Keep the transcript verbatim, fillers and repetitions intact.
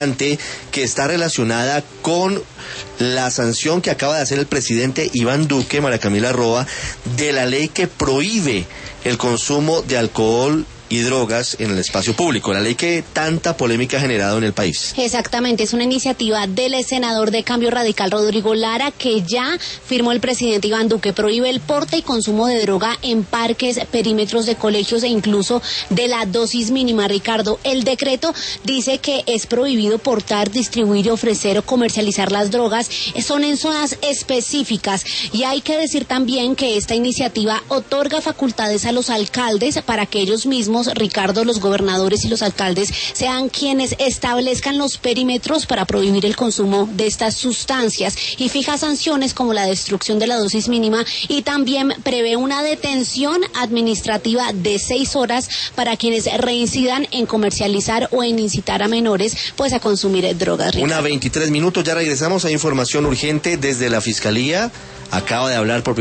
que está relacionada con la sanción que acaba de hacer el presidente Iván Duque, María Camila Roa, de la ley que prohíbe el consumo de alcohol y drogas en el espacio público, la ley que tanta polémica ha generado en el país. Exactamente, es una iniciativa del senador de Cambio Radical Rodrigo Lara que ya firmó el presidente Iván Duque. Prohíbe el porte y consumo de droga en parques, perímetros de colegios e incluso de la dosis mínima. Ricardo, el decreto dice que es prohibido portar, distribuir, ofrecer o comercializar las drogas, son en zonas específicas, y hay que decir también que esta iniciativa otorga facultades a los alcaldes para que ellos mismos, Ricardo, los gobernadores y los alcaldes sean quienes establezcan los perímetros para prohibir el consumo de estas sustancias, y fija sanciones como la destrucción de la dosis mínima, y también prevé una detención administrativa de seis horas para quienes reincidan en comercializar o en incitar a menores pues a consumir drogas. Ricardo. Una veintitrés minutos, ya regresamos a información urgente desde la Fiscalía. Acaba de hablar por